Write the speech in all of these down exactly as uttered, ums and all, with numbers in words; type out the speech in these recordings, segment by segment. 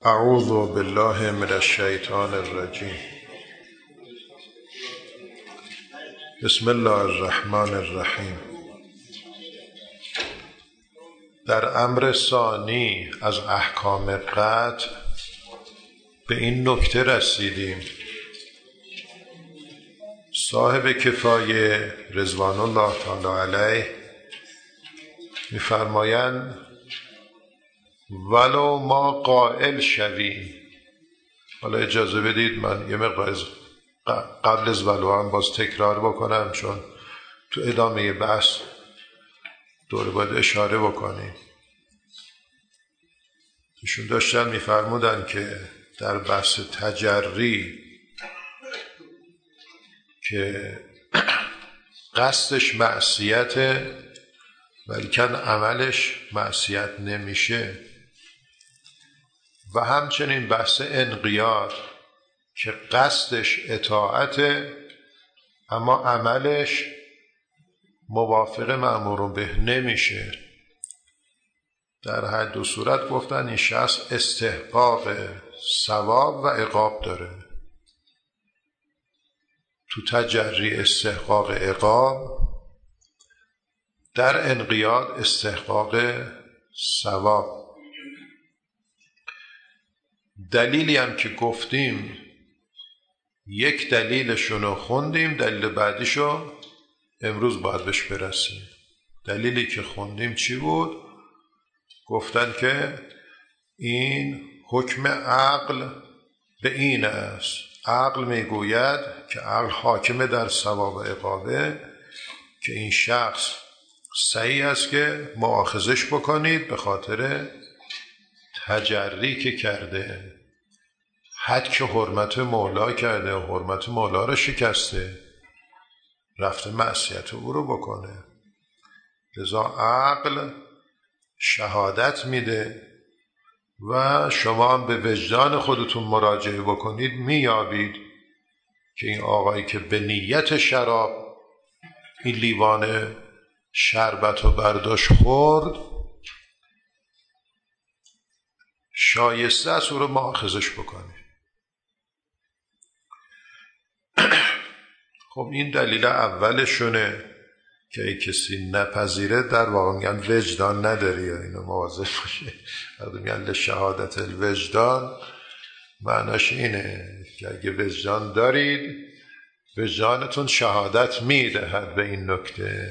اعوذ بالله من الشیطان الرجیم. بسم الله الرحمن الرحیم. در امر ثانی از احکام قطع به این نکته رسیدیم. صاحب کفایه رضوان الله تعالی علیه می‌فرمایند ولو ما قائل شویم. حالا اجازه بدید من یه مقدار قبل از ولو هم باز تکرار بکنم، چون تو ادامه بحث دوره باید اشاره بکنیم. ایشون داشتن میفرمودن که در بحث تجری که قصدش معصیته ولیکن عملش معصیت نمیشه، و همچنین بحث انقیاد که قصدش اطاعته اما عملش موافق مأمور به نمیشه. در هر دو صورت گفتن این شخص استحقاق ثواب و عقاب داره. تو تجری استحقاق عقاب، در انقیاد استحقاق ثواب. دلیلی هم که گفتیم یک دلیلشونو خوندیم، دلیل بعدیشو امروز باید بهش برسیم. دلیلی که خوندیم چی بود؟ گفتن که این حکم عقل به این است. عقل میگوید که عقل حاکم در ثواب و عقابه، که این شخص صحیح است که مؤاخذش بکنید به خاطر تجری که کرده، حد که حرمت مولا کرده و حرمت مولا رو شکسته، رفته معصیت او رو بکنه. لذا عقل شهادت میده و شما هم به وجدان خودتون مراجعه بکنید، میابید که این آقایی که به نیت شراب این لیوان شربت رو برداشت خورد، شایسته است او رو مؤاخذش بکنی. خب این دلیل اولشونه که ای کسی نپذیره در واقع میگن وجدان نداری، یا اینو مواظب باشه. وقتی میگن لشهادت الوجدان معناش اینه که اگه وجدان دارید وجدانتون شهادت میدهد به این نکته.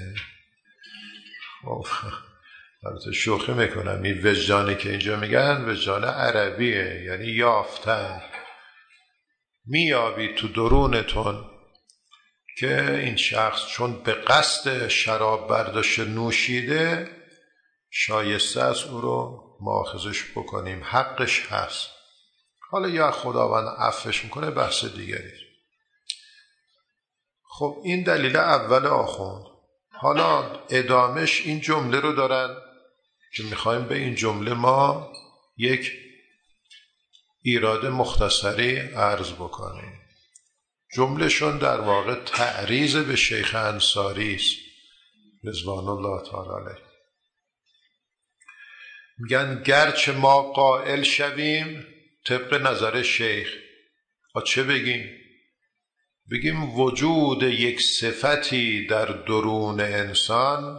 البته شوخی میکنم، این وجدانی که اینجا میگن وجدان عربیه، یعنی یافتن. میابید تو درونتون که این شخص چون به قصد شراب برداشت نوشیده، شایسته است او رو مؤاخذش بکنیم، حقش هست. حالا یا خداوند عفوش میکنه، بحث دیگری. خب این دلیل اول آخوند. حالا ادامش این جمله رو دارن که میخوایم به این جمله ما یک ایراد مختصری عرض بکنیم. جملهشون در واقع تعریض به شیخ انصاری است رضوان الله تعالی علیه. میگن گرچه ما قائل شویم، طبق نظر شیخ ها چه بگیم؟ بگیم وجود یک صفتی در درون انسان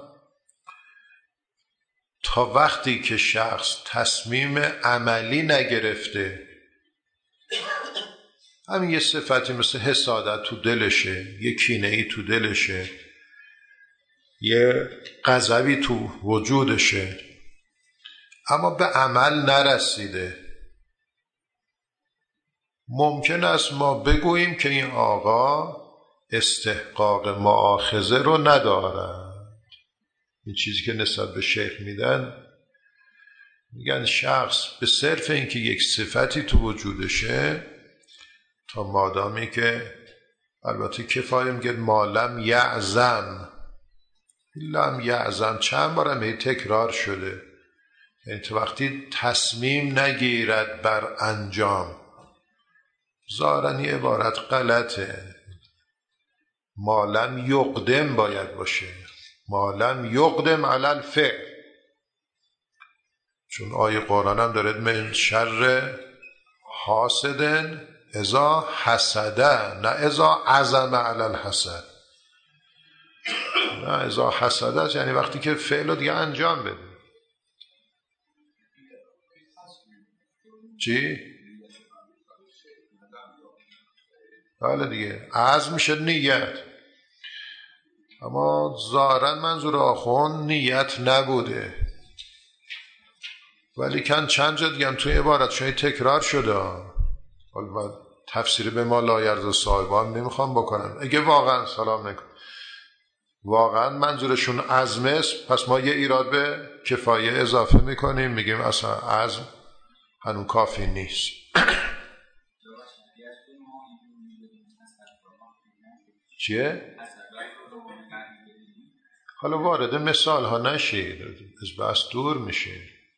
تا وقتی که شخص تصمیم عملی نگرفته، همین یه صفتی مثل حسادت تو دلشه، یه کینه‌ای تو دلشه، یه غضبی تو وجودشه، اما به عمل نرسیده، ممکن است ما بگوییم که این آقا استحقاق مؤاخذه رو نداره. این چیزی که نسبت به شیخ میدن، میگن شخص به صرف اینکه یک صفتی تو وجودشه، تا مادامی که البته کفایه میگه مالم یعزم، لم یعزم چند بارم هی تکرار شده، یعنی تو وقتی تصمیم نگیرد بر انجام. ظاهراً این عبارت غلطه، مالم یقدم باید باشه، مالم یقدم علی الفعل، چون آیه قرآن هم داره من شر حاسدن اذا حسده، نه اذا عزم علی الحسد. نه اذا حسده یعنی وقتی که فعل رو دیگه انجام بده. چی؟ بله دیگه، عزم میشه نیت. اما ظاهرا منظور آخوند نیت نبوده، ولی کن چند جا دیگه هم توی عبارت شایی تکرار شده. حالا من تفسیر به ما لایرز صاحبان نمیخوام بکنم. اگه واقعا سلام نکن واقعا منظورشون عزم است، پس ما یه ایراد به کفایه اضافه میکنیم، میگیم اصلا عزم هنوز کافی نیست. چیه؟ حالا وارد مثال ها نشید، از بحث دور میشه.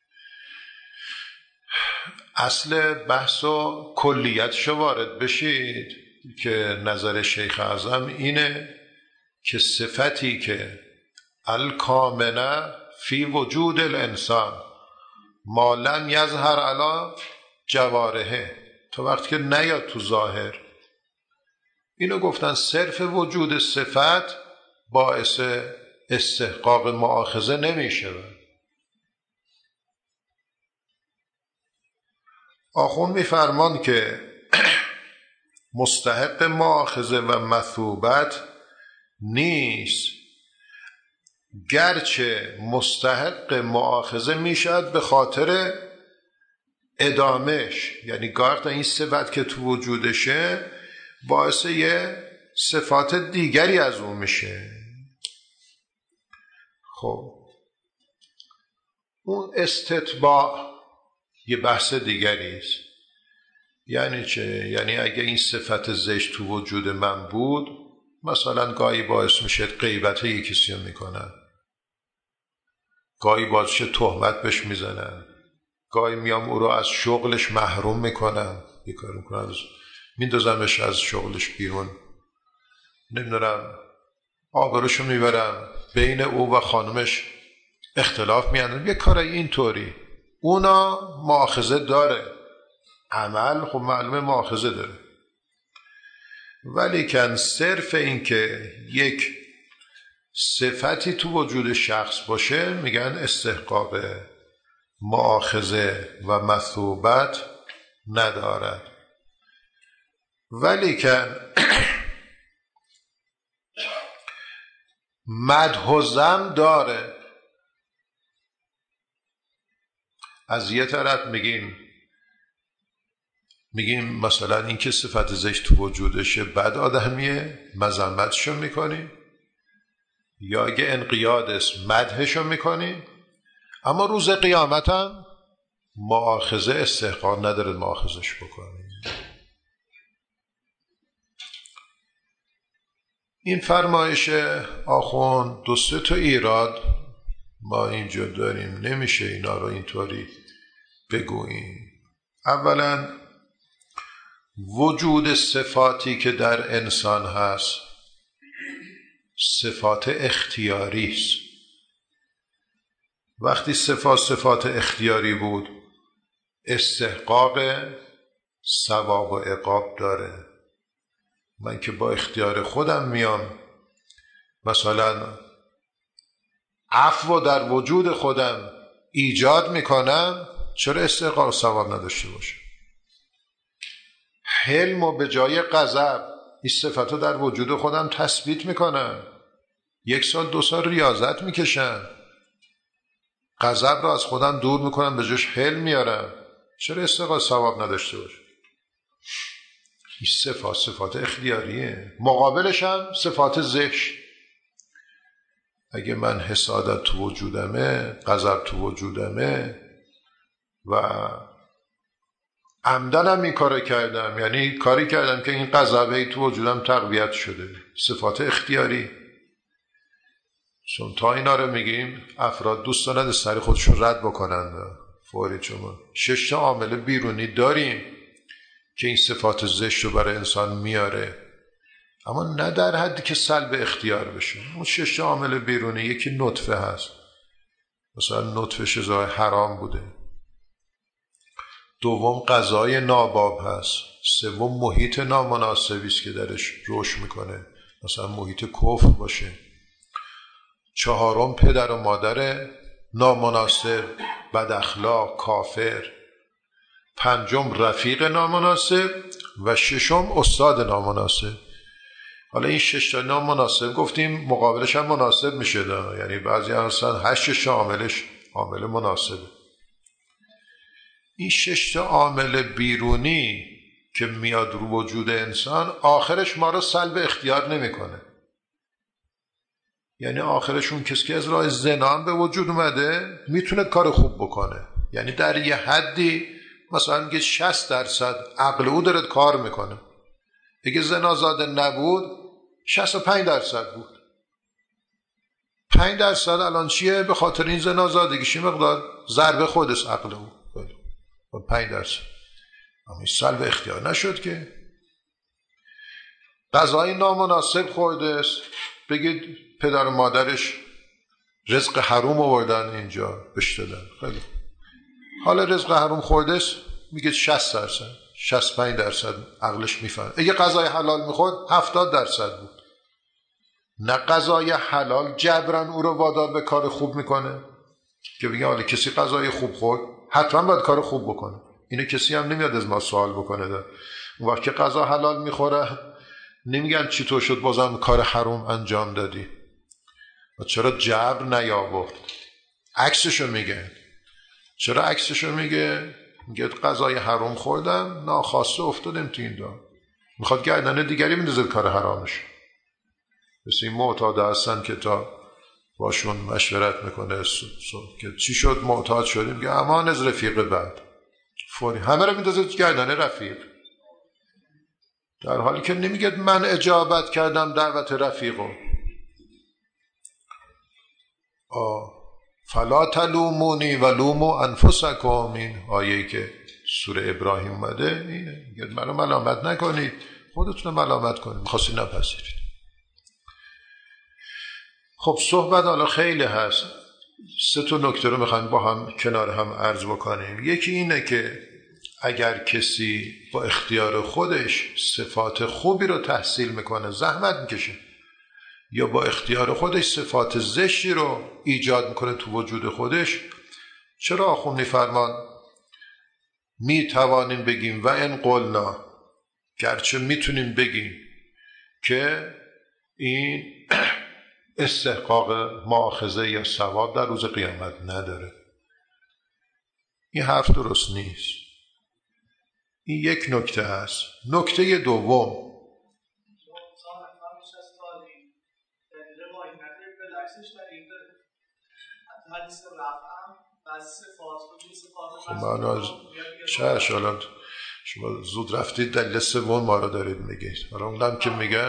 اصل بحث و کلیتشو وارد بشید که نظر شیخ اعظم اینه که صفتی که الکامنه فی وجود الانسان ما لم یظهر علی جوارحه، تا وقتی که نیاد تو ظاهر. اینو گفتن صرف وجود صفت باعث استحقاق مؤاخذه نمیشه. آخوند میفرمان که مستحق مؤاخذه و مثوبت نیست، گرچه مستحق مؤاخذه میشد به خاطر ادامش، یعنی گاهی این صفت که تو وجودشه باعث یه صفات دیگری از اون میشه. خب اون استتباع یه بحث دیگری است. یعنی چه؟ یعنی اگه این صفت زشت تو وجود من بود، مثلا گاهی باعث میشه غیبت یکی کسی رو میکنن، گاهی باعث شه تهمت بهش میزنن، گاهی میام او رو از شغلش محروم میکنن، بیکار میکنن، میندازمش از شغلش بیرون، نمیدونم آبروشو میبرم، بین او و خانمش اختلاف میاندن، یه کارای اینطوری. اونا مؤاخذه داره، عمل خب معلومه مؤاخذه داره، ولی کن صرف این که یک صفتی تو وجود شخص باشه میگن استحقاق مؤاخذه و مثوبت ندارد. ولی کن مدح و ذم داره. از یه طرف میگیم میگیم مثلا این که صفت زشت تو وجودشه بد آدمیه، مذمتشو میکنیم، یا اگه انقیاد است مدحشو میکنیم، اما روز قیامت هم مؤاخذه استحقاق نداره مؤاخذش بکنیم. این فرمایش آخوند دو سه تا ایراد ما اینجا داریم، نمیشه اینا رو اینطوری بگوییم. اولا وجود صفاتی که در انسان هست صفات اختیاری است. وقتی صفات صفات اختیاری بود استحقاق ثواب و عقاب داره. من که با اختیار خودم میام مثلا عفو در وجود خودم ایجاد میکنم، چرا استحقاق ثواب نداشته باشه؟ حلم و به جای غضب این صفتو در وجود خودم تثبیت میکنم، یک سال دو سال ریاضت میکشم، غضب رو از خودم دور میکنم، به جاش حلم میارم، چرا استحقاق ثواب نداشته باشه؟ این صفات صفات اختیاریه. مقابلش هم صفات زشت. اگه من حسادت تو وجودمه، غضب تو وجودمه و عمدنم این کار کردم، یعنی کاری کردم که این غضبه تو وجودم تقویت شده، صفات اختیاری. چون تا اینا رو میگیم افراد دوست دارن سر خودشون رد بکنن فوری، چون شش تا عامل بیرونی داریم که این صفات زشت رو برای انسان میاره، اما نه در حدی که سلب اختیار بشه. اون شش تا عامل بیرونی، یکی نطفه هست، مثلا نطفه شزای حرام بوده، دوم غذای ناباب هست، سوم محیط نامناسبی است که درش رشد میکنه، مثلا محیط کفر باشه، چهارم پدر و مادر نامناسب، بد اخلاق، کافر، پنجم رفیق نامناسب و ششم استاد نامناسب. حالا این شش تا نامناسب گفتیم مقابلش هم مناسب میشه ده. یعنی بعضی اصلا هشت عاملش عامل مناسبه. این شش تا عامل بیرونی که میاد رو وجود انسان آخرش ما رو سلب اختیار نمیکنه. یعنی آخرش اون کسی که از راه زنا هم به وجود اومده میتونه کار خوب بکنه. یعنی در یه حدی مثلا میگه شصت درصد عقل او داره کار میکنه. اگه زنا زاده نبود شصت و پنج درصد بود. پنج درصد الان چیه؟ به خاطر این زنا زادگیش مقدار ضربه خودش عقل او. پنج درصد اما این سلب اختیار نشد که. غذای نامناسب خورده است، بگید پدر و مادرش رزق حروم آوردن اینجا بهش دادن، خیلی حالا رزق حروم خورده است، میگه شصت درصد شصت و پنج درصد عقلش میفهمه. اگه غذای حلال میخورد هفتاد درصد بود. نه غذای حلال جبران او رو وادار به کار خوب میکنه که بگه حالا کسی غذای خوب خورد حتما باید کار خوب بکنه. اینو کسی هم نمیاد از ما سوال بکنه. ده. اون وقت که غذا حلال میخوره نمیگن چی تو شد بازم کار حرام انجام دادی و چرا جبر نیاورد. عکسشو میگه. چرا عکسشو میگه؟ میگه غذای حرام خوردم ناخواسته افتادم تو این دام. میخواد گردن دیگری میندازه کار حرامش. مثل این معتاد هستن که تا باشون مشورت میکنه که چی شد معتاد شدیم، میگه امان از رفیق بعد فوری همه رو میندازه گردن رفیق، در حالی که نمیگه من اجابت کردم دعوت رفیقو. فلا تلومونی و لومو انفسکم، این آیه‌ای که سوره ابراهیم اومده اینه، میگه منو ملامت نکنید خودتون ملامت کنید، میخواستی نپذیرید. خب صحبت حالا خیلی هست، سه تا نکته رو میخوایم با هم کنار هم عرض بکنیم. یکی اینه که اگر کسی با اختیار خودش صفات خوبی رو تحصیل میکنه زحمت میکشه، یا با اختیار خودش صفات زشتی رو ایجاد میکنه تو وجود خودش، چرا آخوند میفرمان میتوانیم بگیم و ان قلنا، گرچه میتونیم بگیم که این استحقاق مؤاخذه یا ثواب در روز قیامت نداره. این حرف درست نیست. این یک نکته هست. نکته دوم، خب من چه حالا شما زود رفتید دلیل سوم ما رو دارید میگید. حالا اونم که میگه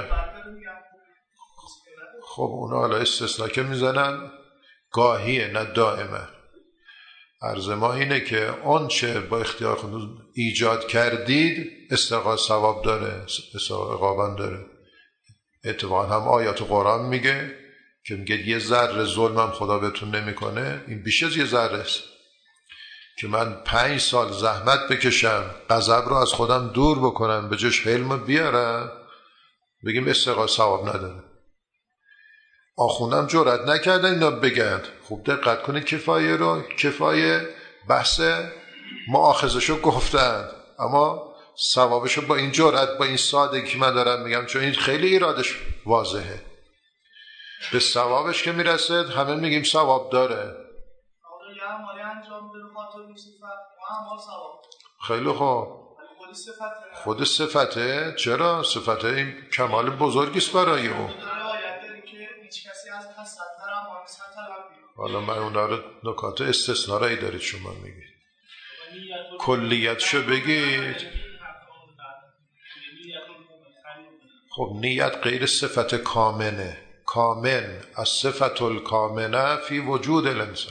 خب اونا حالا استثناء که میزنن گاهیه نه دائمه. عرض ما اینه که اون چه با اختیار خودتون ایجاد کردید استحقاق ثواب داره، استحقاق عقاب داره. اتفاقا هم آیات قرآن میگه که میگه یه ذره ظلمم خدا بهتون نمیکنه، این بیش از یه ذره است که من پنج سال زحمت بکشم غضب رو از خودم دور بکنم به جاش حلم بیارم بگیم استحقاق ثواب نداره. آخوندم جرئت نکردن اینا بگن. خوب دقت کنید کفایه رو، کفایه بحث مؤاخذه‌شو گفتن اما ثوابشو با این جرئت با این سادگی که من دارم میگم، چون این خیلی ایرادش واضحه. به ثوابش که میرسه همه میگیم ثواب داره. خیلی خوب خود صفته. چرا؟ صفته این کمال بزرگیست برای او. حالا من اون رو نکات استثنایی دارید شما میگید، کلیتشو بگید. خب نیت غیر صفت کامنه. کامن از صفت الکامنه فی وجود الانسان،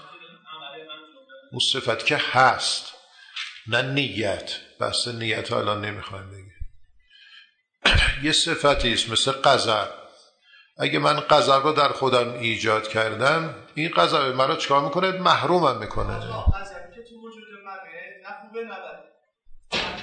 اون صفت که هست نه نیت. بحث نیت الان نمیخوایم بگیم. یه صفتی است مثل غضب. اگه من غضب رو در خودم ایجاد کردم این غضب مرا چیکار میکنه؟ محرومم میکنه.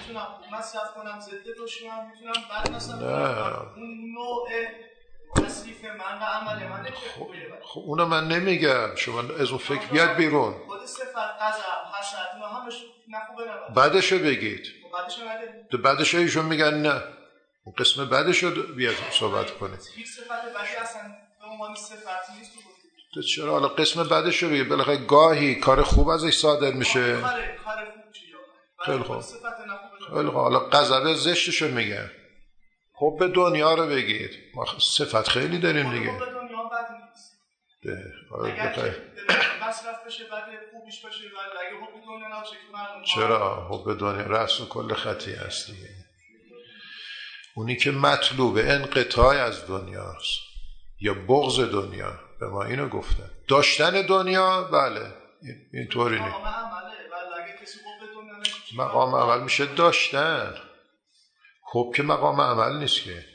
میتونم مصرف کنم ضد دشمن، میتونم بعد مثلا اون نوع تصریف من و عمل من خب, خب اونو من نمیگم، شما از اون فکر بیاد بیرون. خود صفت غضب حسد اینا همش نخوبه نبود. بعدشو بگید. بعدشو نگید. تو بعدشو ایشون میگن نه. اون قسم بعدشو بیاد صحبت کنید. هیچ صفت بعدی اصلا به عنوان صفت نیست. تو چرا حالا قسم بعدشو بگید؟ بالاخره گاهی کار خوب ازش صادر میشه. کار کار خوب چیه؟ خیلی خوب. خیلی خوب. حالا غضب زشتشو میگن. حب دنیا رو بگید. ما صفت خیلی داریم دیگه. حب دنیا بد نیست. ده. اگر مصرف بشه بعد خوبیش بشه، ولی اگه حب دنیا نباشه که مردم چرا؟ حب دنیا رأس و کل خطی هست دیگه. اونی که مطلوب انقطاع از دنیاست یا بغض دنیا، به ما اینو گفتن. داشتن دنیا بله اینطوری نیست. مقام عمل میشه داشتن. خب که مقام عمل نیست که.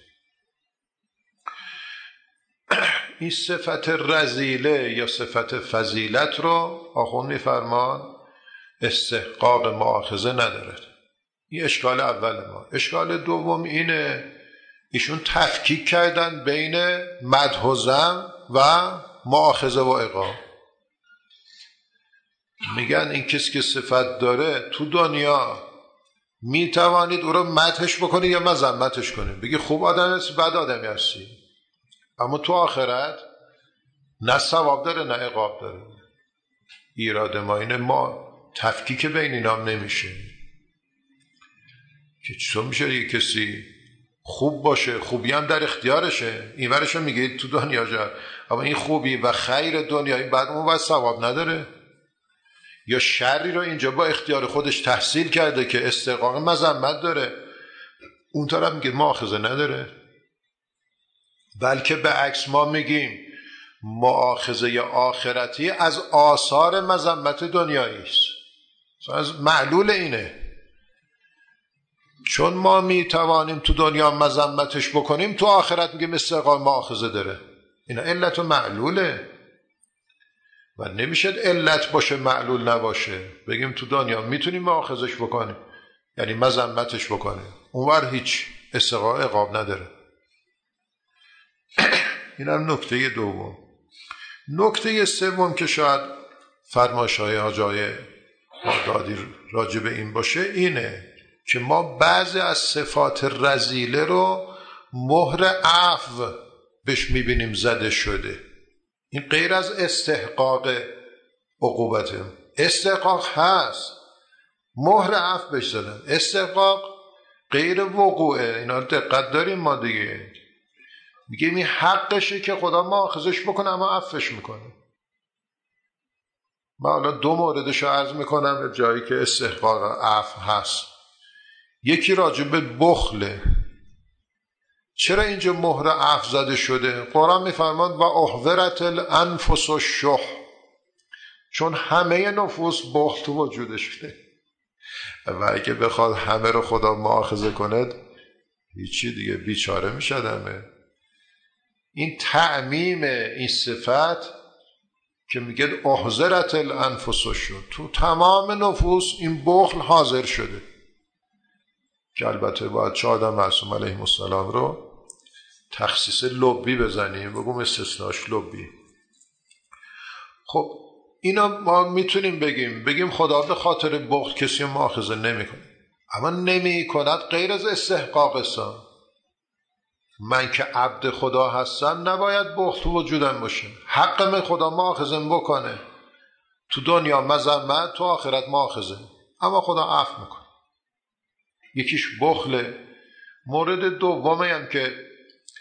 این صفت رذیله یا صفت فضیلت رو آخوند میفرمان استحقاق مؤاخذه نداره. این اشکال اول ما. اشکال دوم اینه ایشون تفکیک کردن بین مدح و ذم و مؤاخذه و عقاب. میگن این کسی که صفت داره تو دنیا میتوانید او رو مدحش بکنید یا مذمتش کنید، بگی خوب آدم هستی بد آدمی هستی، اما تو آخرت نه ثواب داره نه عقاب داره. ایراد ما اینه ما تفکیک بین اینام نمیشه که چطور میشه یه کسی خوب باشه، خوبی هم در اختیارشه، این ورشو میگه تو دنیا جا، اما این خوبی و خیر دنیایی بعد اون باید ثواب نداره، یا شری رو اینجا با اختیار خودش تحصیل کرده که استحقاق مذمت داره، اون طرف میگه مؤاخذه نداره. بلکه به عکس ما میگیم مؤاخذه یا آخرتی از آثار مذمت دنیایی است، از معلول اینه. چون ما میتوانیم تو دنیا مذمتش بکنیم، تو آخرت میگیم استحقاق مؤاخذه داره. اینا علت و معلوله و نمیشه علت باشه معلول نباشه. بگیم تو دنیا میتونیم مؤاخذش بکنیم یعنی مذمتش بکنیم، اونور هیچ استحقاق عقاب نداره. اینم نکته دوم. نکته سوم که شاید فرمایش‌های حاجی بغدادی راجع به این باشه اینه که ما بعضی از صفات رذیله رو مهر عفو بهش میبینیم زده شده. این غیر از استحقاق عقوبته. استحقاق هست، مهر عفو بهش زدن. استحقاق غیر وقوعه. اینا دقت داریم ما دیگه. میگه این حقشه که خدا مؤاخذش بکنه اما عفوش میکنه. من حالا دو موردشو عرض میکنم به جایی که استحقاق عفو هست. یکی راجع به بخله. چرا اینجا مهر عفو زده شده؟ قرآن میفرماد و احضرت الانفس الشح، چون همه نفوس بخل تو وجودشه و اگه بخواد همه رو خدا مؤاخذه کند هیچی دیگه، بیچاره میشدمه. این تعمیم این صفت که میگه احضرت الانفس الشح، تو تمام نفوس این بخل حاضر شده، که البته باید چه آدم معصوم علیه السلام رو تخصیص لبی بزنیم، بگم استثناش لبی. خب اینا ما میتونیم بگیم بگیم خدا به خاطر بخل کسی مؤاخذه نمیکنه، اما نمیکند غیر از استحقاق است. من که عبد خدا هستم نباید بخل تو وجودم باشه، حق من خدا مؤاخذه بکنه. تو دنیا مذمت، تو آخرت مؤاخذه، اما خدا عفو میکنه. یکیش بخله. مورد دومی هم که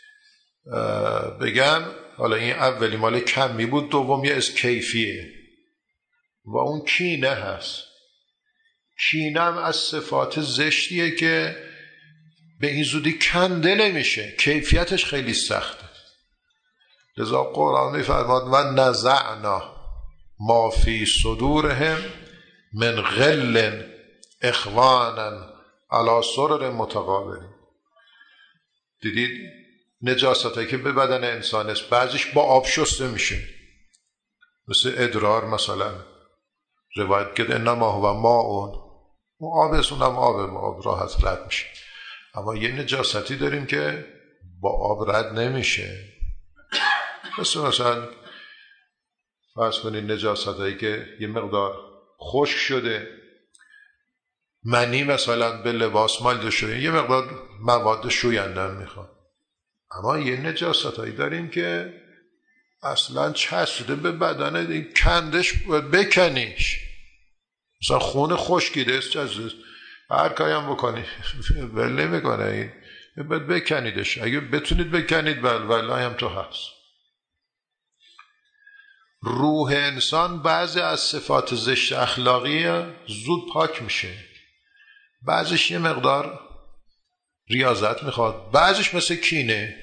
بگم، حالا این اولی مال کمی بود، دومی از کیفیه و اون کینه هست. کینه هم از صفات زشتیه که به این زودی کنده نمیشه، کیفیتش خیلی سخته. لذا قرآن میفرماد و نزعنا ما فی صدورهم من غل اخوانا علی سرر متقابلین. دیدید نجاسته که به بدن انسان است، بعضیش با آب شسته میشه، مثل ادرار مثلا، روایت کرده انما هو ماء اون آب است، اونم آب آب راحت رد میشه. اما یه نجاستی داریم که با آب رد نمیشه. مثل مثلا فرض کنید نجاست هایی که یه مقدار خشک شده، منی مثلا به لباس مالیده شده، یه مقدار مواد شوینده هم میخواد. اما یه نجاست هایی داریم که اصلا چسبیده به بدن، این کندش باید بکنیش. مثلا خون خشکیده است، چسبیده، هر کاری هم بکنی ول نمیکنه، این باید بکنیدش. اگه بتونید بکنید بل والله هم تو هست. روح انسان بعضی از صفات زشت اخلاقی زود پاک میشه، بعضیش یه مقدار ریاضت میخواد، بعضیش مثل کینه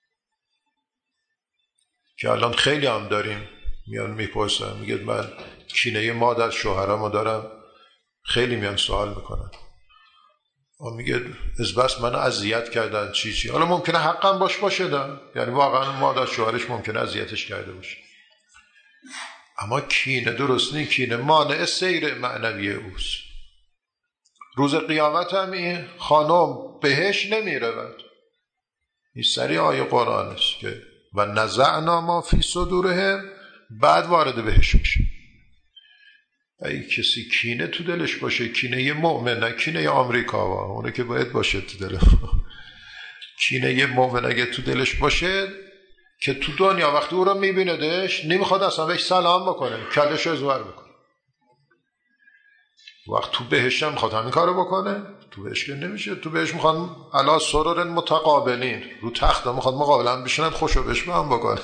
که الان خیلی هم داریم، میان میپرسن، میگه من کینه مادر شوهرامو دارم، خیلی میان سوال میکنن، و میگه از بس منو اذیت کردن چی چی. حالا ممکنه حقا باش باشه دن. یعنی واقعا مادر شوهرش ممکنه اذیتش کرده باشه، اما کینه درست نیست. کینه مانع سیر معنوی اوست. روز قیامت هم این خانم بهش نمیرود. این سری آیه قرآن است که و نزعنا ما فی صدورهم، بعد وارد بهش میشه. اگه کسی کینه تو دلش باشه، کینه یه مؤمن، نه کینه یه آمریکا وا، اونه که باید باشه تو دل. کینه یه مؤمن اگه تو دلش باشه که تو دنیا وقتی او رو میبیندش نمیخواد اصلا بهش سلام بکنه، کلش رو ازور بکنه. وقت تو بهش هم میخواد همین کارو بکنه، تو بهش که نمیشه. تو بهش میخواد علا سرور متقابلین، رو تخت میخواد مقابلا بشینن، خوشو بهش هم بکنه.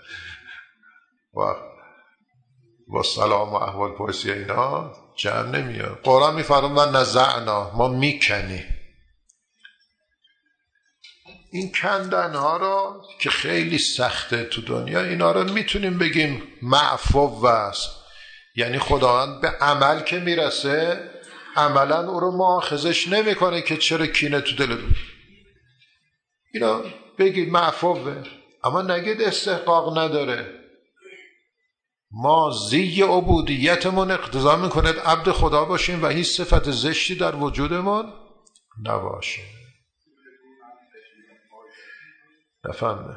و با سلام و احوال پرسی اینا جمع نمیاد. قرآن میفرماید من نزعنا، ما میکنی. این کندن ها رو که خیلی سخته تو دنیا، اینا رو میتونیم بگیم معفو است. یعنی خداوند به عمل که میرسه عملا او رو مؤاخذش نمیکنه که چرا کینه تو دل دو. اینا بگید معفوه، اما نگید استحقاق نداره. ما زی عبودیتمون اقتضا میکنه عبد خدا باشیم و هیچ صفت زشتی در وجودمون نباشه. نفهمه؟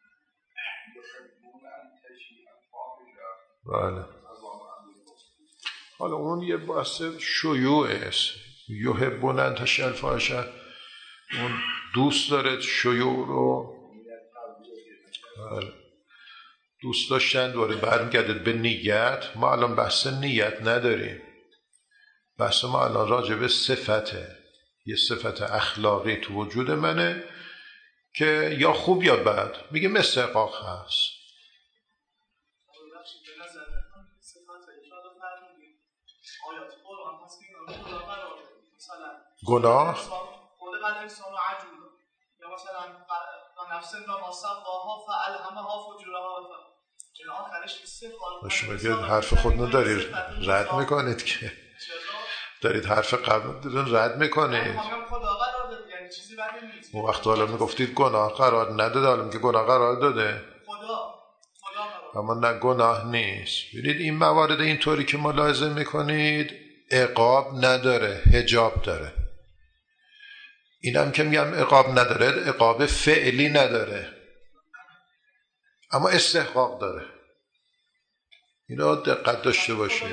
بله. حالا اون یه بحث شیوع است. یحبون ان تشیع الفاحشه، اون دوست داره شیوع رو. بله. دوست داشتن دوره برمیگرده به نیت. ما الان بحث نیت نداریم، بحث ما الان راجع به صفته، یه صفت اخلاقی تو وجود منه که یا خوب یا بد، میگه استحقاق هست. گناه یا مثلا نفس ما سواها فالهمها فجورها، این آخرش استقبال. شما میگید حرف خود ندارید رد میکنید که دارید حرف قبل دارید رد میکنید. اون وقت حالا میگفتید گناه قرار نداده، حالا میگه گناه قرار داده. خدا اما نه گناه نیست. ببینید این موارد اینطوری که ملاحظه میکنید عقاب نداره، حجاب داره. اینم که میگم عقاب نداره، عقاب فعلی نداره، اما استحقاق داره. اینا دقت داشته باشید.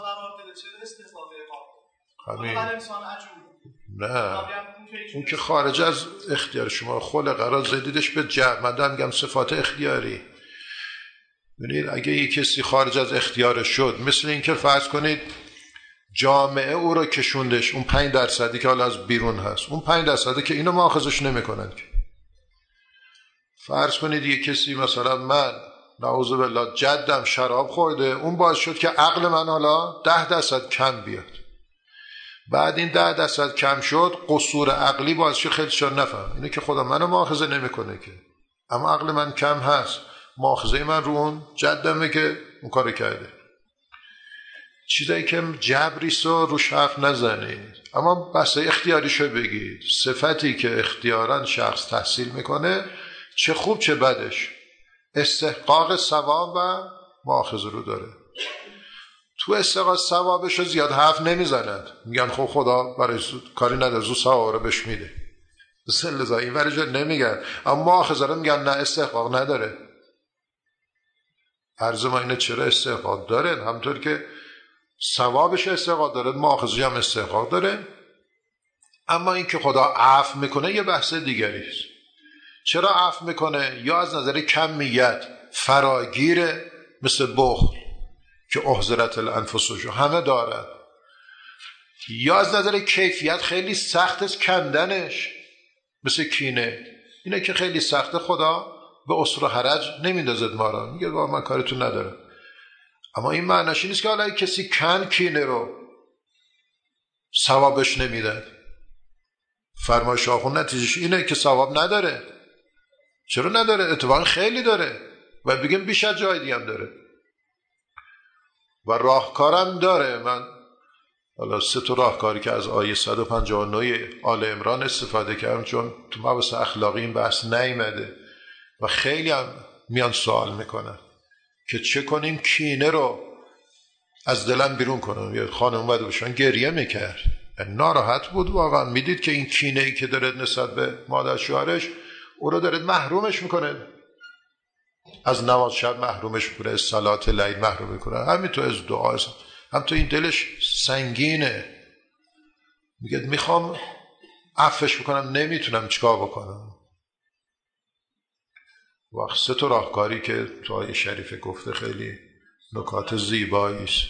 همین نه، اون که خارج از اختیار شما، خلق قرار زدیدش به جبر. من دارم میگم صفات اختیاری. ببینید اگه یک کسی خارج از اختیار شد، مثل این که فرض کنید جامعه او رو کشوندش، اون پنج درصدی که حالا از بیرون هست، اون پنج درصدی که اینو مؤاخذش نمیکنن که. فرض کنید یک کسی مثلا من نعوذ بالله جدم شراب خورده، اون باعث شد که عقل من حالا ده درصد کم بیاد. بعد این ده درصد کم شد، قصور عقلی باعث شد خیلی شد نفهم اینه که خدا منو مؤاخذه نمیکنه که، اما عقل من کم هست، مؤاخذه من رو اون جدمه که اون کار کرده. چیزایی که جبریست رو روش حرف نزنید، اما بس اختیاریشو بگید. صفتی که اختیاراً شخص تحصیل میکنه، چه خوب چه بدش، استحقاق ثواب و مؤاخذه رو داره. تو استغاثه ثوابش رو زیاد حرف نمیزنند، میگن خب خدا برای کاری نداره زود ثواب رو بهش میده. لذا این ورجه نمیگن، اما مؤاخذه میگن نه استحقاق نداره. عرض ما اینه چرا استحقاق داره؟ همطور که ثوابش استحقاق داره، مؤاخذه هم استحقاق داره. اما این که خدا عفو میکنه یه بحث دیگری است. چرا عفو میکنه؟ یا از نظر کمیت فراگیره، مثل بخل که احضرت الانفس همه دارد، یا از نظر کیفیت خیلی سخت است کندنش، مثل کینه. اینه که خیلی سخته، خدا به اسر و حرج نمیندازد ما را، میگه با من کارتون ندارم. اما این معنیش نیست که حالا کسی کن کینه رو ثوابش نمیداد. فرمایش آخون نتیجهش اینه که ثواب نداره. چرا نداره؟ اتفاقا خیلی داره و بگیم بیش از جای دیگه هم داره و راهکارم داره. من حالا سه تا راهکاری که از آیه صد و پنجاه و نه آل عمران استفاده کردم، چون تو مباحث اخلاقی این بحث نیامده و خیلی هم میان سوال میکنن که چه کنیم کینه رو از دلم بیرون کنم. یه خانم اومده باشن گریه میکرد، ناراحت بود واقعا، میدید که این کینه ای که داره نسبت به مادر شوهرش او رو داره محرومش میکنه، از نماز شب محرومش میکنه، از صلات لیل محروم میکنه، همینطور از دعا، هم تو این دلش سنگینه، میگه میخوام عفوش بکنم نمیتونم چیکار بکنم. وقت سه تا راهکاری که تو آیه شریفه گفته خیلی نکات زیبایی است.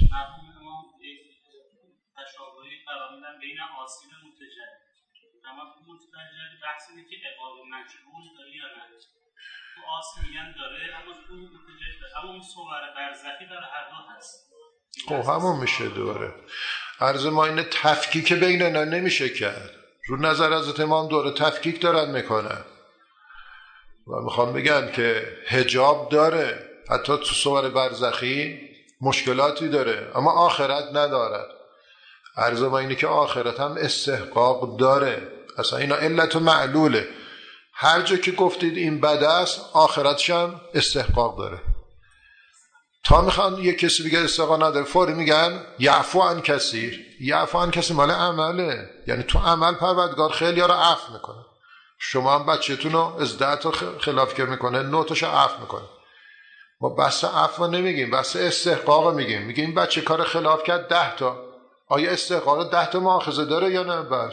تشابهی قرار میدن بین آسین متجلی، اما متجلی بحث اینه که عقاب مجهول داره یا نه. تو آسین میگن داره، اما تو متجلی اما اون صور برزخی داره، هر دو هست. خب همون میشه دوره. عرض ما اینه تفکیک بین اینا نمیشه کرد. رو نظر حضرت امام دوره تفکیک دارن میکنن و میخوام بگن که حجاب داره، حتی تو صور برزخی مشکلاتی داره، اما آخرت ندارد. عرض ما اینه که آخرت هم استحقاق داره. اصلا اینا علت و معلوله. هر جا که گفتید این بد است، آخرتش هم استحقاق داره. تا میخوان یک کسی بگه استحقاق نداره، فوری میگن یعفو عن کثیر. یعفو عن کثیر مال عمله، یعنی تو عمل پروردگار خیلی ها رو عفو میکنه. شما هم بچه‌تون رو از ده تا خلاف کار میکنه، نه تاشو عفو میکنه. ما بحث عفو نمیگیم، بحث استحقاق میگیم. میگیم این بچه کار خلاف کرد ده تا، آیا استحقاق ده تا مؤاخذه داره یا نه؟ بله.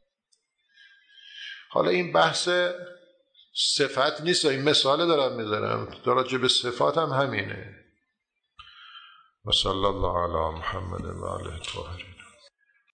حالا این بحث صفت نیست، این مثال دارم میذارم، در راجع به صفات هم همینه. و صلی الله علی محمد و آله الطاهرین.